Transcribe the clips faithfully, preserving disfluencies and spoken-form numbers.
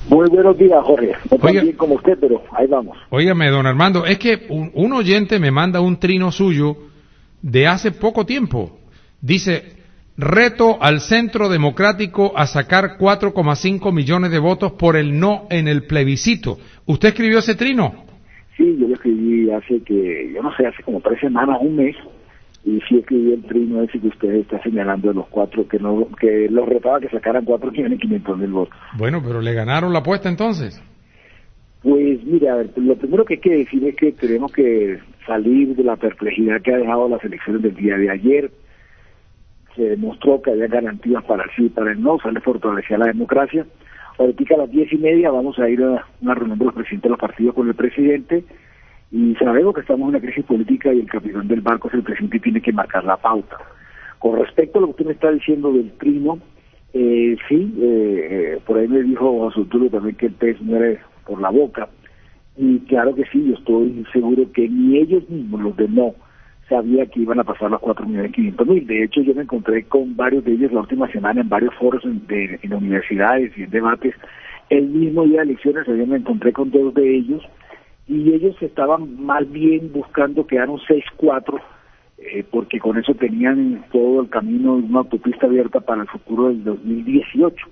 Muy buenos días, Jorge. No tan Oiga, bien como usted, pero ahí vamos. Óigame, don Armando, es que un, un oyente me manda un trino suyo de hace poco tiempo. Dice, reto al Centro Democrático a sacar cuatro coma cinco millones de votos por el no en el plebiscito. ¿Usted escribió ese trino? Sí, yo lo escribí hace que, yo no sé, hace como tres semanas, un mes, y sí escribí el trino ese que usted está señalando de los cuatro, que no, que los retaba que sacaran cuatro millones quinientos mil votos. Bueno, pero ¿le ganaron la apuesta entonces? Pues mira, a ver, lo primero que hay que decir es que tenemos que salir de la perplejidad que ha dejado las elecciones del día de ayer. Se demostró que había garantías para el sí y para el no, se le fortalecía la democracia. Ahorita a las diez y media vamos a ir a una reunión de los presidentes de los partidos con el presidente, y sabemos que estamos en una crisis política y el capitán del barco es el presidente y tiene que marcar la pauta. Con respecto a lo que usted me está diciendo del trino, eh, sí, eh, eh, por ahí me dijo José Tulio también que el pez muere por la boca, y claro que sí, yo estoy seguro que ni ellos mismos, los de no, sabía que iban a pasar los cuatro millones quinientos mil. De hecho, yo me encontré con varios de ellos la última semana en varios foros en, de, en universidades y en debates. El mismo día de elecciones yo me encontré con dos de ellos, y ellos estaban más bien buscando quedar un seis cuatro, eh, porque con eso tenían todo el camino, una autopista abierta para el futuro del dos mil dieciocho.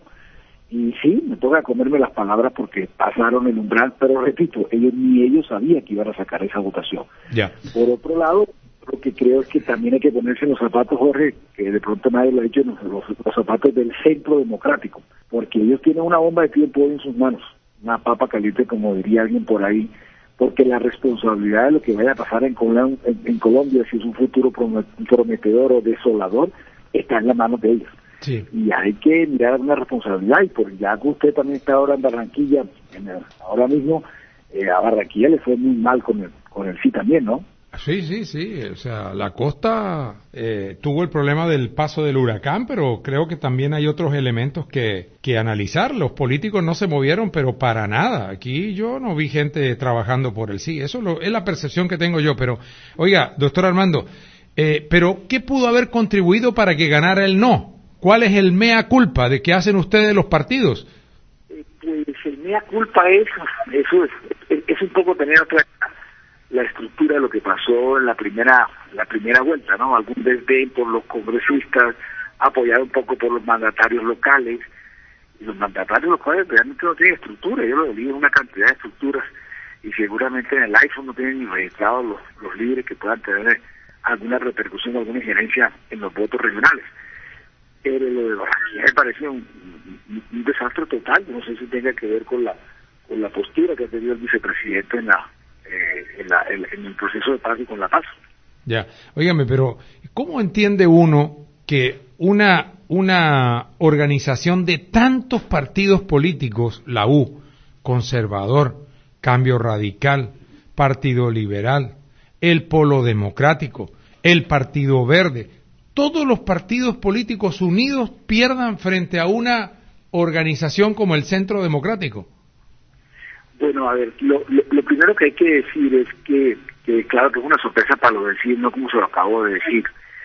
Y sí, me toca comerme las palabras porque pasaron el umbral, pero repito, ellos ni ellos sabían que iban a sacar esa votación. Ya. Por otro lado, lo que creo es que también hay que ponerse los zapatos, Jorge, que de pronto nadie lo ha dicho, los, los, los zapatos del Centro Democrático, porque ellos tienen una bomba de tiempo en sus manos, una papa caliente, como diría alguien por ahí, porque la responsabilidad de lo que vaya a pasar en, Col en, en Colombia, si es un futuro prometedor o desolador, está en las manos de ellos. Sí. Y hay que mirar una responsabilidad, y por ya que usted también está ahora en Barranquilla, en el, ahora mismo, eh, a Barranquilla le fue muy mal con el, con el sí también, ¿no? Sí, sí, sí, o sea, la costa eh, tuvo el problema del paso del huracán, pero creo que también hay otros elementos que, que analizar. Los políticos no se movieron, pero para nada. Aquí yo no vi gente trabajando por el sí, eso lo, es la percepción que tengo yo. Pero, oiga, doctor Armando, eh, pero ¿qué pudo haber contribuido para que ganara el no? ¿Cuál es el mea culpa de que hacen ustedes los partidos? Eh, pues el mea culpa es, eso es, es, es un poco tener otra la estructura de lo que pasó en la primera la primera vuelta, ¿no? Algún desdén por los congresistas, apoyado un poco por los mandatarios locales, y los mandatarios locales realmente no tienen estructura. Yo lo leí en una cantidad de estructuras, y seguramente en el iPhone no tienen ni registrados los, los líderes que puedan tener alguna repercusión, alguna injerencia en los votos regionales. Pero lo de Barranquilla me parece un, un, un desastre total. No sé si tenga que ver con la con la postura que ha tenido el vicepresidente en la Eh, en, la, en, en el proceso de paz y con la paz. Ya, óigame, pero ¿cómo entiende uno que una una organización de tantos partidos políticos, la U, Conservador, Cambio Radical, Partido Liberal, el Polo Democrático, el Partido Verde, todos los partidos políticos unidos pierdan frente a una organización como el Centro Democrático? Bueno, a ver, lo, lo, lo primero que hay que decir es que, que claro que es una sorpresa para lo decir, no como se lo acabo de decir.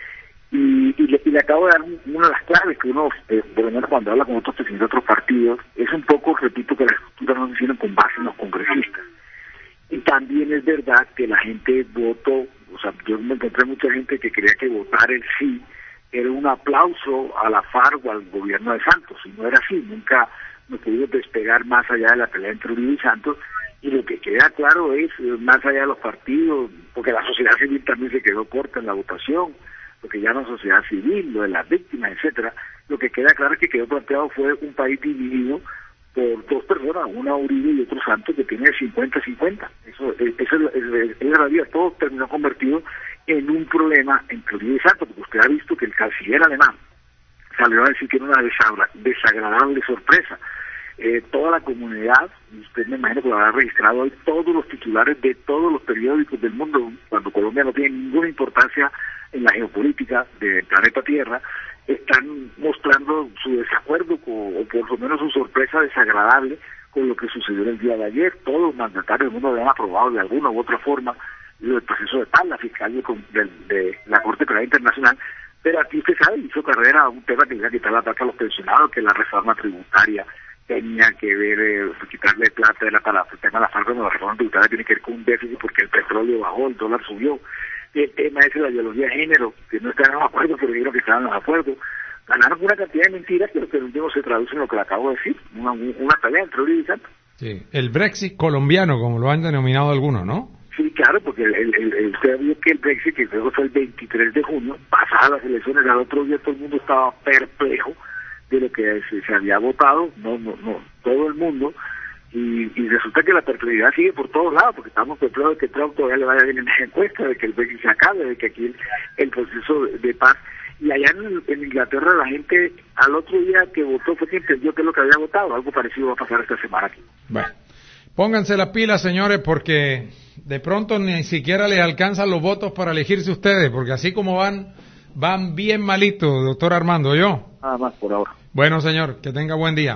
Y, y, le, y le acabo de dar una de las claves que uno, eh, por lo menos cuando habla con otros presidentes de otros partidos, es un poco, repito, que las estructuras no se hicieron con base en los congresistas. Y también es verdad que la gente votó, o sea, yo me encontré mucha gente que creía que votar el sí era un aplauso a la FARC o al gobierno de Santos, y no era así. Nunca no pudimos despegar más allá de la pelea entre Uribe y Santos, y lo que queda claro es, más allá de los partidos, porque la sociedad civil también se quedó corta en la votación, lo que llama sociedad civil, lo de las víctimas, etcétera, lo que queda claro es que quedó planteado fue un país dividido por dos personas, una Uribe y otro Santos, que tiene cincuenta cincuenta. Eso, eso es, es, es la realidad. Todo terminó convertido en un problema entre Uribe y Santos, porque usted ha visto que el canciller alemán salió a decir que era una desagradable sorpresa. Eh, toda la comunidad, usted me imagino que lo habrá registrado hoy, todos los titulares de todos los periódicos del mundo, cuando Colombia no tiene ninguna importancia en la geopolítica del planeta Tierra, están mostrando su desacuerdo con, o por lo menos su sorpresa desagradable con lo que sucedió el día de ayer. Todos los mandatarios del mundo habían aprobado de alguna u otra forma el proceso de paz, la fiscalía de, de la Corte Penal Internacional, pero aquí usted sabe, hizo carrera a un tema que iba a quitar la plata a los pensionados, que es la reforma tributaria, tenía que ver, eh, quitarle plata era para el tema de la FARC, cuando la reforma tributaria tiene que ver con un déficit porque el petróleo bajó, el dólar subió. El tema es la ideología de género, que no estaban de acuerdo, pero dijeron que estaban de acuerdo. Ganaron una cantidad de mentiras, pero que el último se traduce en lo que le acabo de decir, una, una pelea entre Uribe y Santos. Sí, el Brexit colombiano, como lo han denominado algunos, ¿no? Sí, claro, porque el, el, el, el, usted vio que el Brexit, que luego fue el veintitrés de junio, pasadas las elecciones, al otro día todo el mundo estaba perplejo de lo que se, se había votado, no, no, no, todo el mundo, y, y resulta que la perplejidad sigue por todos lados, porque estamos perplejos de que Trump todavía le vaya bien en la encuesta, de que el Brexit se acabe, de que aquí el, el proceso de, de paz. Y allá en, en Inglaterra la gente al otro día que votó fue que entendió que es lo que había votado. Algo parecido va a pasar esta semana aquí. Bueno, pónganse las pilas, señores, porque de pronto ni siquiera les alcanzan los votos para elegirse ustedes, porque así como van, van bien malitos, doctor Armando, ¿yo? Nada más por ahora. Bueno, señor, que tenga buen día.